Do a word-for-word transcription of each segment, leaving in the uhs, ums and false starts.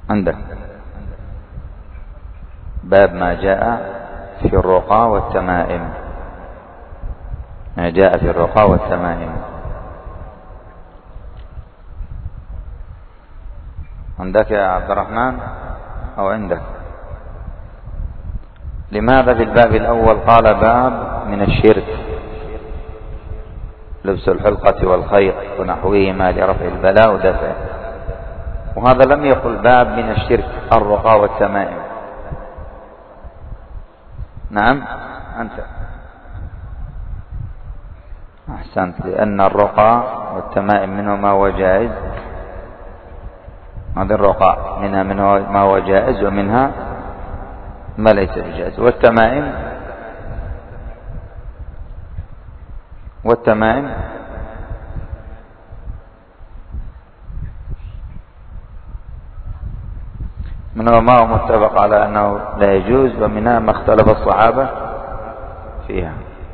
عندك باب ما جاء في الرقى والتمائم، ما جاء في الرقى والتمائم. عندك يا عبد الرحمن أو عندك؟ لماذا في الباب الأول قال باب من الشرك لبس الحلقة والخيط ونحوهما لرفع البلاء ودفعه، وهذا لم يقل باب من الشرك الرقى والتمائم؟ نعم أنت أحسنت، لأن الرقى والتمائم منه ما هو جائز، هذه الرقى منها منه ما هو جائز ومنها ما ليس بجائز. والتمائم والتمائم منها ما هو متفق على أنه لا يجوز، ومنها ما اختلف الصحابة فيها.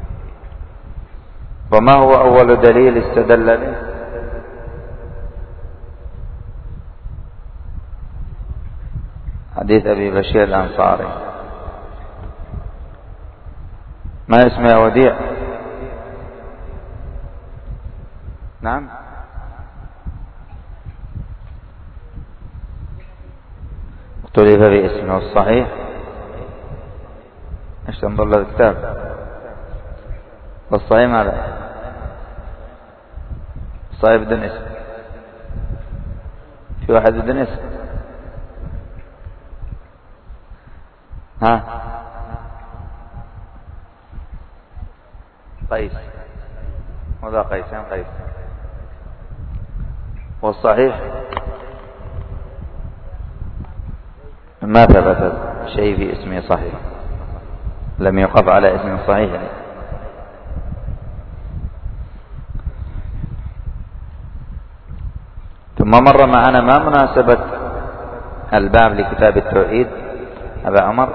وما هو أول دليل استدل به؟ حديث أبي بشير الأنصاري. ما اسمه يا وديع؟ نعم اختلف في اسمه الصحيح. ايش تنظر له الكتاب؟ والصحيح ماذا؟ الصحيح بدون اسم. في واحد بدون اسم؟ ها قيس، وذا قيسين قيس. والصحيح ما ثبت شيء في اسمه صحيح، لم يقف على اسم صحيح يعني. ثم مر معنا ما مناسبة الباب لكتاب التوحيد أبا عمر؟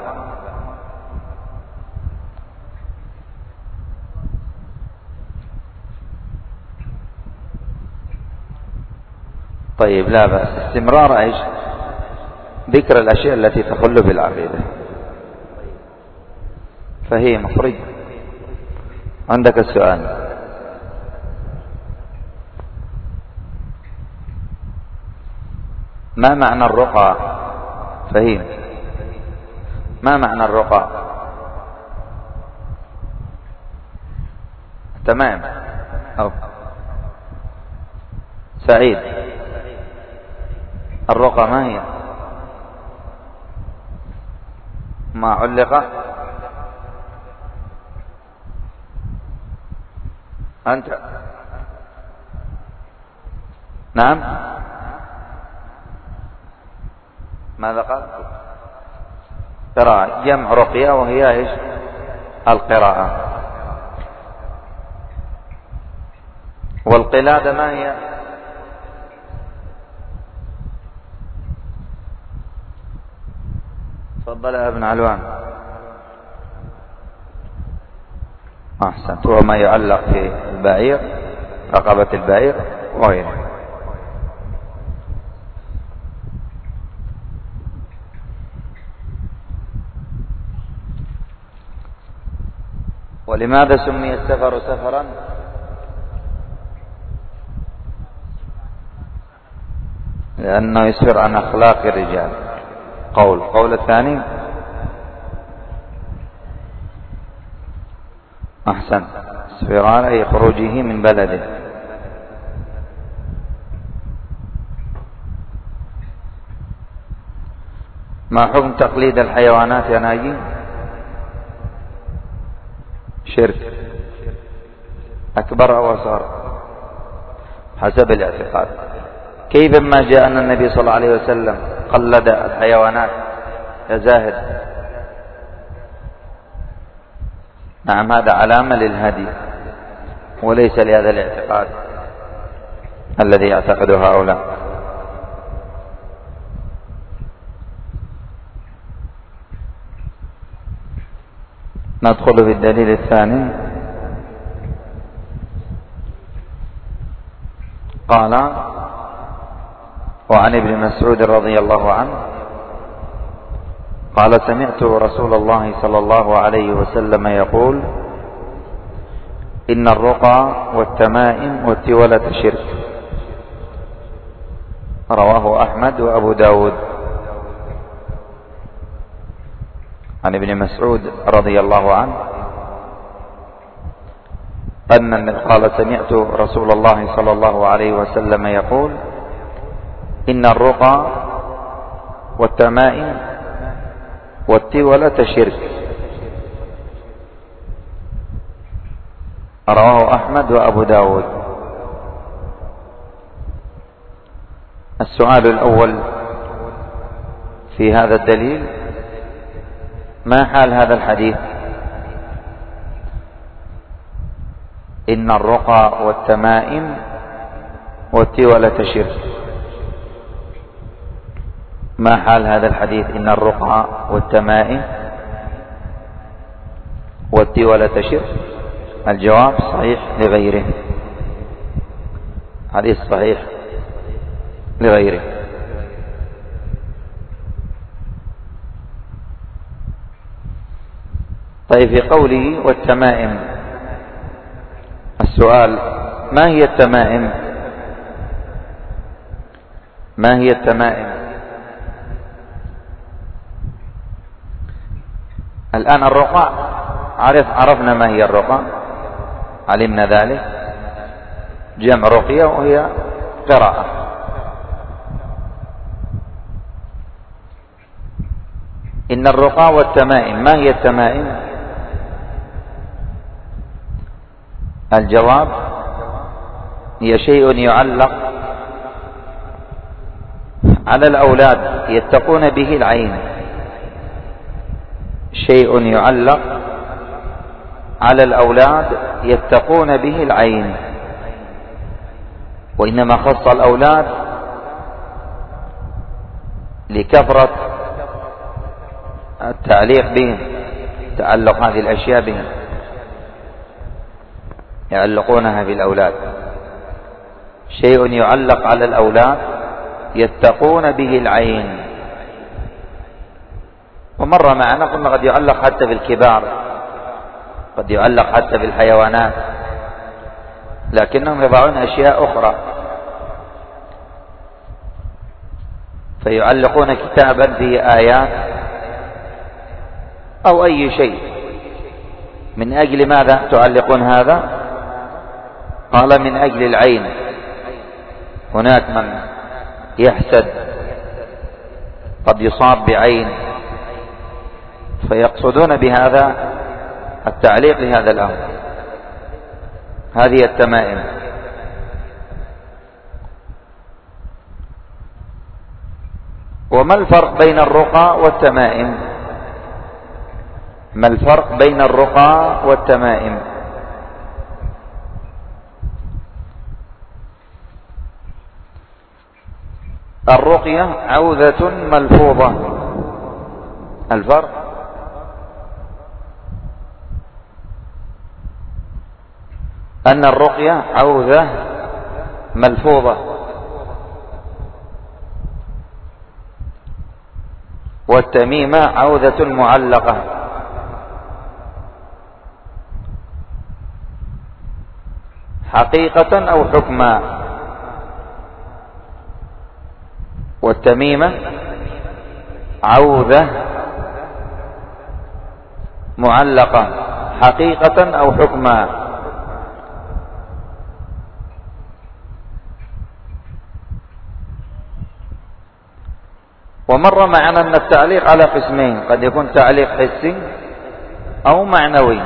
طيب لا بأس، استمرار ايش؟ ذكر الأشياء التي تخل بالعقيدة، فهي مخرجة. عندك السؤال؟ ما معنى الرقى؟ فهيم، ما معنى الرقى؟ تمام. أو سعيد، الرقى ما هي؟ ما علق؟ أنت؟ نعم ماذا قال؟ قراءة، جمع رقية وهي ايش؟ القراءة. والقلادة ما هي؟ تفضل يا ابن علوان. أحسنت، هو ما يعلق في البعير، رقبة البعير وغيره. ولماذا سمي السفر سفرا؟ لأنه يسفر عن أخلاق الرجال. قول قول الثاني. أحسن، سفران أي خروجه من بلده. ما حكم تقليد الحيوانات يا ناجي؟ شرك أكبر أو أصغر حسب الاعتقاد. كيف ما جاء أن النبي صلى الله عليه وسلم قلد الحيوانات يا زاهد؟ نعم هذا علامة للهدي وليس لهذا الاعتقاد الذي يعتقده هؤلاء. ندخل في الدليل الثاني. قال وعن ابن مسعود رضي الله عنه قال سمعت رسول الله صلى الله عليه وسلم يقول إن الرقى والتمائم والتولة شرك. رواه أحمد وأبو داود. عن ابن مسعود رضي الله عنه أن قال سمعت رسول الله صلى الله عليه وسلم يقول إن الرقى والتمائم والتولة شرك. رواه أحمد وأبو داود. السؤال الأول في هذا الدليل: ما حال هذا الحديث؟ إن الرقى والتمائم والتولة شرك. ما حال هذا الحديث إن الرقى والتمائم والتولة شرك؟ الجواب: صحيح لغيره. حديث صحيح لغيره. طيب، في قوله والتمائم، السؤال: ما هي التمائم؟ ما هي التمائم؟ الآن الرقى عرف عرفنا ما هي الرقى، علمنا ذلك، جمع رقية وهي قراءة. إن الرقى والتمائم، ما هي التمائم؟ الجواب: هي شيء يعلق على الأولاد يتقون به العين. شيء يعلق على الأولاد يتقون به العين، وإنما خص الأولاد لكثرة التعليق بهم، تعلق هذه الأشياء بهم، يعلقونها بالأولاد. شيء يعلق على الأولاد يتقون به العين. ومر معنا قلنا قد يعلق حتى بالكبار، قد يعلق حتى بالحيوانات، لكنهم يضعون أشياء أخرى، فيعلقون كتابا فيه آيات أو أي شيء. من أجل ماذا تعلقون هذا؟ قال: من أجل العين. هناك من يحسد، قد يصاب بعين، فيقصدون بهذا التعليق لهذا الأمر. هذه التمائم. وما الفرق بين الرقى والتمائم؟ ما الفرق بين الرقى والتمائم؟ الرقية عوذة ملفوظة. الفرق: أن الرقية عوذة ملفوظة، والتميمة عوذة معلقة. حقيقة أو حكما. والتميمة عوذة معلقة حقيقة أو حكما. ومر معنا أن التعليق على قسمين: قد يكون تعليق حسي أو معنوي.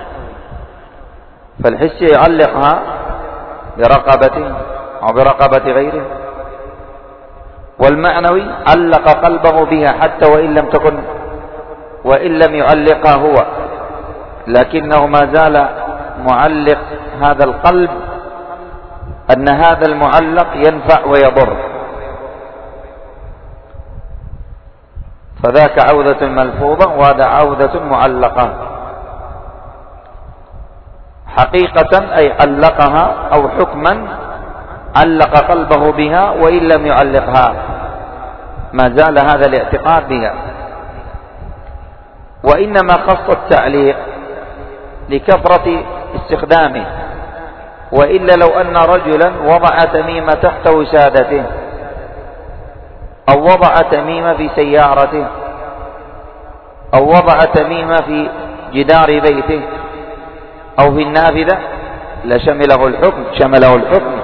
فالحسي يعلقها برقبته أو برقبة غيره، والمعنوي علق قلبه بها حتى وإن لم تكن وإن لم يعلقها هو، لكنه ما زال معلق هذا القلب أن هذا المعلق ينفع ويضر. فذاك عوذة ملفوظة وهذا عوذة معلقة. حقيقة أي علقها، أو حكما علق قلبه بها وإن لم يعلقها، ما زال هذا الاعتقاد بها. وإنما خص التعليق لكثرة استخدامه، وإلا لو أن رجلا وضع تميمة تحت وسادته أو وضع تميمة في سيارته أو وضع تميمة في جدار بيته أو في النافذة لشمله الحكم شمله الحكم.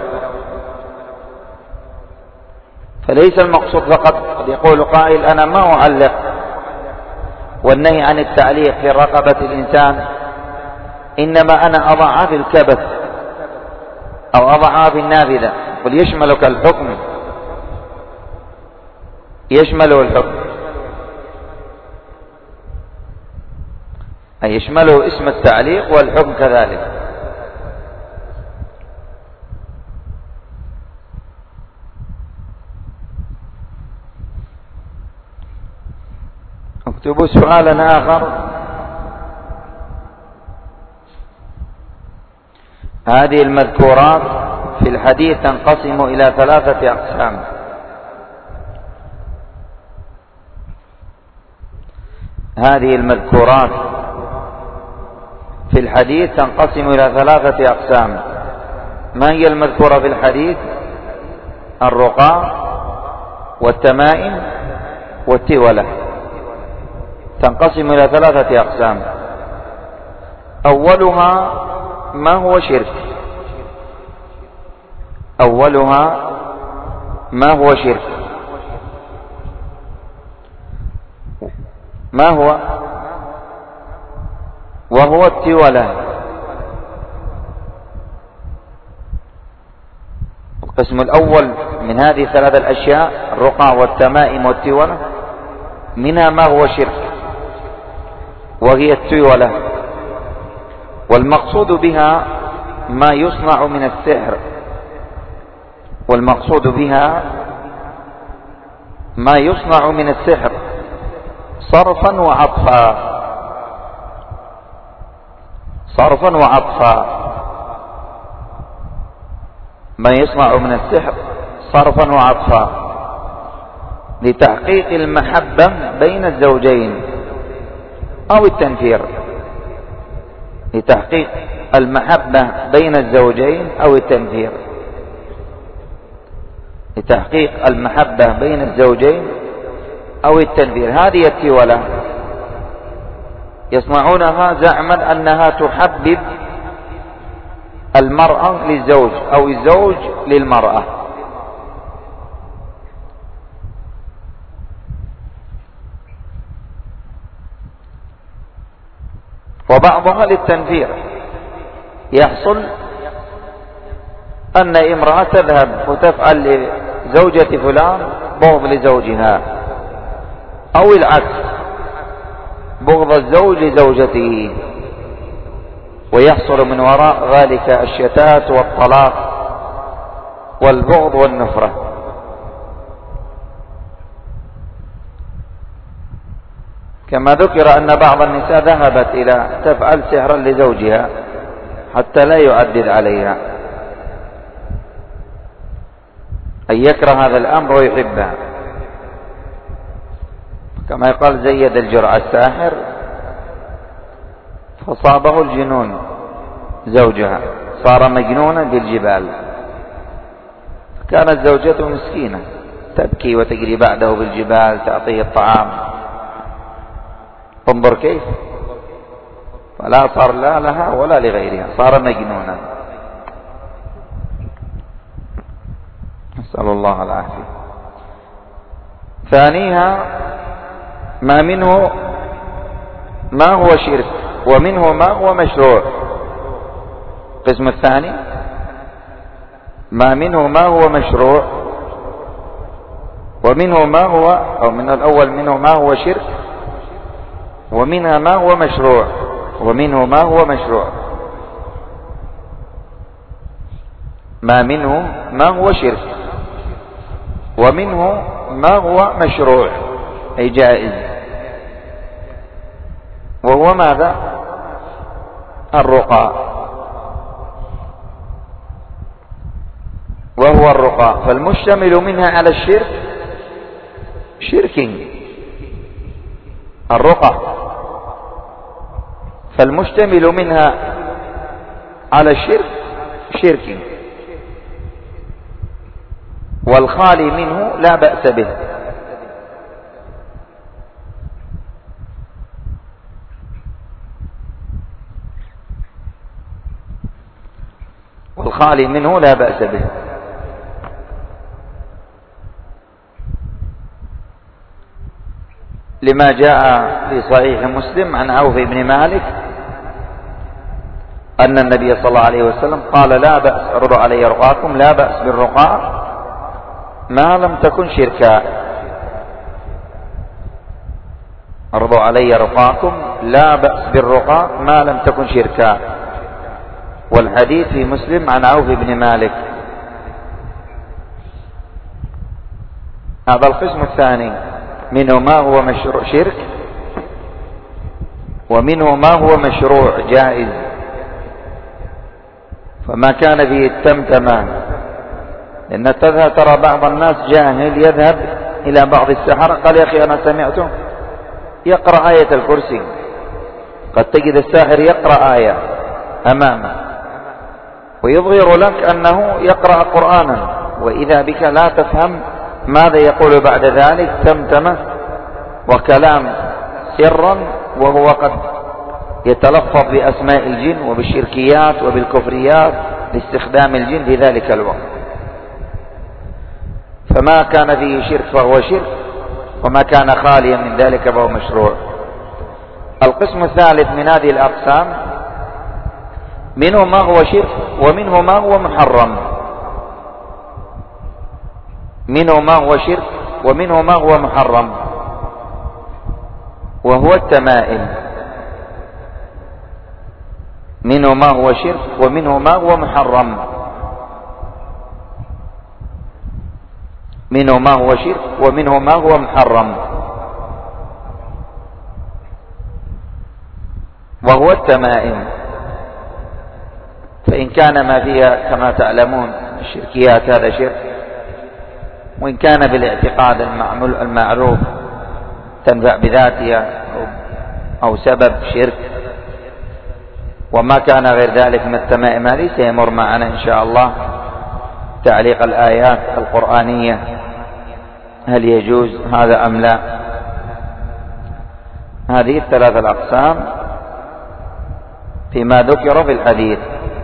فليس المقصود فقط قد يقول قائل أنا ما أعلق، والنهي عن التعليق في رقبة الإنسان إنما أنا أضعها في الكبث أو أضعها في النافذة، قل يشملك الحكم، يشمله الحكم، أي يشمله اسم التعليق والحكم كذلك. اكتبوا سؤالا آخر. هذه المذكورات في الحديث تنقسم إلى ثلاثة أقسام. هذه المذكورات في الحديث تنقسم إلى ثلاثة أقسام. ما هي المذكورة في الحديث؟ الرقى والتمائم والتولة، تنقسم إلى ثلاثة أقسام. أولها ما هو شرك، أولها ما هو شرك. ما هو؟ وهو التولة. القسم الأول من هذه الثلاثة الأشياء الرقى والتمائم والتولة، منها ما هو شرك وهي التولة، والمقصود بها ما يصنع من السحر، والمقصود بها ما يصنع من السحر صرفا وعطفا، صرفا وعطفا، ما يصنع من السحر صرفا وعطفا لتحقيق المحبة بين الزوجين أو التنفير، لتحقيق المحبة بين الزوجين أو التنفير، لتحقيق المحبة بين الزوجين أو التنفير. هذه التولة يصنعونها زعما أنها تحبب المرأة للزوج أو الزوج للمرأة. وبعضها للتنفير، يحصل أن امرأة تذهب وتفعل لزوجة فلان بغض لزوجها، أو العكس بغض الزوج لزوجته، ويحصل من وراء ذلك الشتات والطلاق والبغض والنفرة. كما ذكر أن بعض النساء ذهبت إلى تفعل سحرا لزوجها حتى لا يعدد عليها، أن يكره هذا الأمر ويحبها، كما يقال زيد الجرع الساحر فصابه الجنون، زوجها صار مجنونا بالجبال. كانت زوجته مسكينة تبكي وتجري بعده بالجبال تعطيه الطعام، انظر كيف، فلا صار لا لها ولا لغيرها، صار مجنونا، نسأل الله العافية. ثانيها ما منه ما هو شرك ومنه ما هو مشروع. القسم الثاني ما منه ما هو مشروع ومنه ما هو، أو من الأول منه ما هو شرك ومنها ما هو مشروع ومنه ما هو مشروع. ما منه ما هو شرك ومنه ما هو مشروع أي جائز، وهو ماذا؟ الرقى، وهو وهو الرقى، فالمشتمل منها على الشرك شركين، الرقى، فالمشتمل منها على الشرك شركين، والخالي منه لا بأس به. والخالي منه لا بأس به. لما جاء في صحيح مسلم عن عوف بن مالك أن النبي صلى الله عليه وسلم قال: لا بأس، ارضوا علي رقاكم، لا بأس بالرقاء ما لم تكن شركا. ارضوا علي رقاكم لا بأس بالرقاء ما لم تكن شركا. والحديث في مسلم عن عوف بن مالك. هذا القسم الثاني، منه ما هو مشروع شرك، ومنه ما هو مشروع جائز. فما كان فيه التمتمة، لأن تذهب ترى بعض الناس جاهل يذهب إلى بعض السحرة قال: يا أخي أنا سمعته يقرأ آية الكرسي. قد تجد الساحر يقرأ آية أمامه ويظهر لك أنه يقرأ قرآنا، وإذا بك لا تفهم ماذا يقول بعد ذلك، تمتمة وكلام سرا، وهو قد يتلفظ بأسماء الجن وبالشركيات وبالكفريات لاستخدام الجن في ذلك الوقت. فما كان فيه شرك فهو شرك، وما كان خاليا من ذلك فهو مشروع. القسم الثالث من هذه الأقسام، منه ما هو شرك ومنه ما هو محرم. منه ما هو شرك ومنه ما هو محرم، وهو التمائم. منه ما هو شرك ومنه ما هو محرم. منه ما هو شرك ومنه ما هو محرم، وهو التمائم. فإن كان ما فيها كما تعلمون الشركيات هذا شرك، وإن كان بالاعتقاد المعروف تنفع بذاتها أو سبب شرك، وما كان غير ذلك من التمائم هذه سيمر معنا إن شاء الله تعليق الآيات القرآنية، هل يجوز هذا أم لا. هذه الثلاثة الأقسام فيما ذكر في الحديث.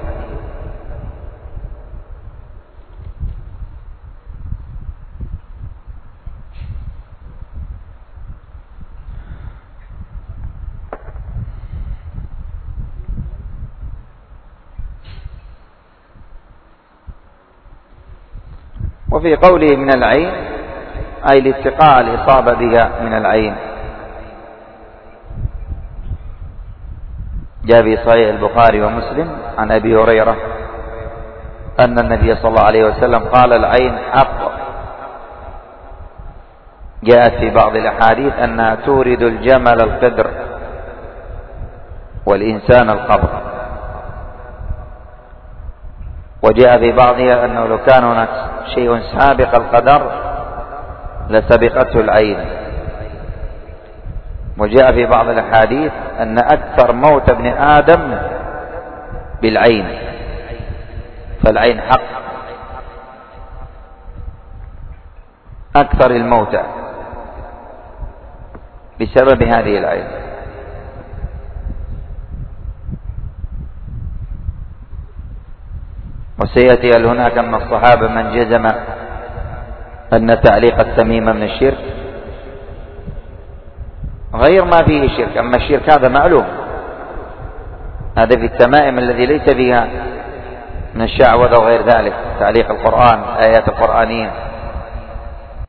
وفي قوله من العين أي الاتقاء الإصابة بها من العين. جاء في صحيح البخاري ومسلم عن أبي هريرة أن النبي صلى الله عليه وسلم قال: العين حق. جاءت في بعض الأحاديث أنها تورد الجمل القدر والإنسان القبر. وجاء في بعضها أنه لو كان هناك شيء سابق القدر لسبقته العين. وجاء في بعض الأحاديث أن أكثر موت ابن آدم بالعين، فالعين حق أكثر الموتى بسبب هذه العين. وسيأتي هل هناك من الصحابة من جزم أن تعليق التميمة من الشرك، غير ما فيه شرك. أما الشرك هذا معلوم، هذا في التمائم الذي ليس فيها من الشعوذة وغير ذلك، تعليق القرآن، آيات القرآنية.